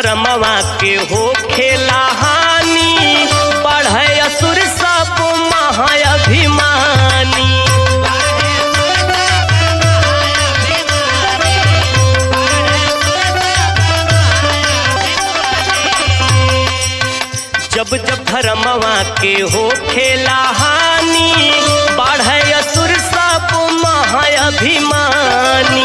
धर्मवा के हो खेला हानि, बढ़े असुर सब महाअभिमानी। जब जब धर्मवा के हो खेला हानि, बढ़े असुर सब महाअभिमानी।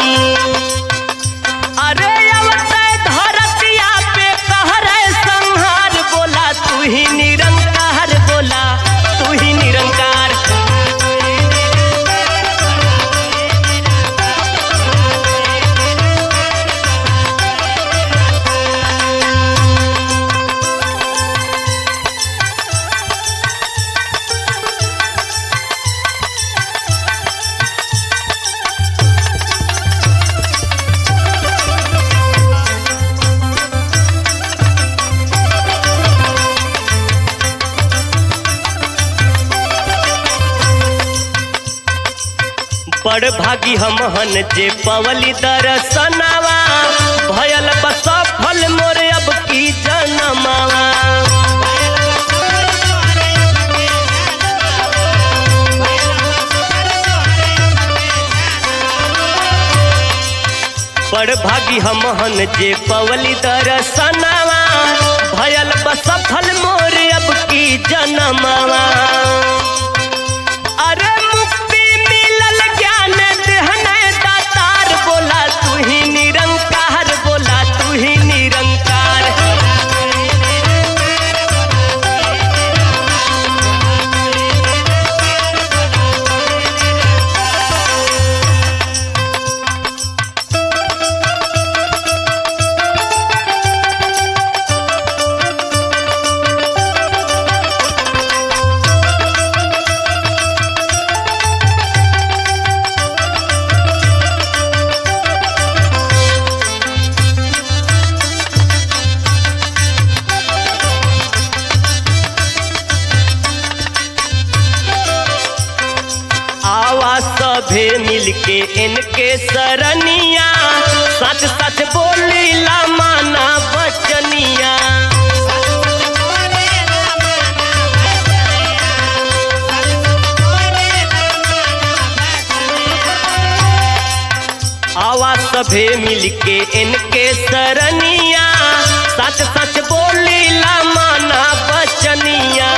अरे अवतै धरतिया पे कहरे संहार, बोला तू ही निरंकार, बोला तू ही निरंकार। बड़ भागी हमहन जे पवली दर्शनवा, भयल बस सफल मोर अब की जनमवा। बड़ भागी हमहन जे पवली दर्शनवा, भयल बस सफल मोर अब की जनमवा। अरे मुक्ति मिलल ज्ञान देहने दातार, बोला तू ही निरंकार, बोला तू ही निरंकार। सभे मिलके इनके सरनिया, सच सच बोलीला माना बचनिया। आवा सभे मिलके इनके सरनिया, सच सच बोलीला माना बचनिया।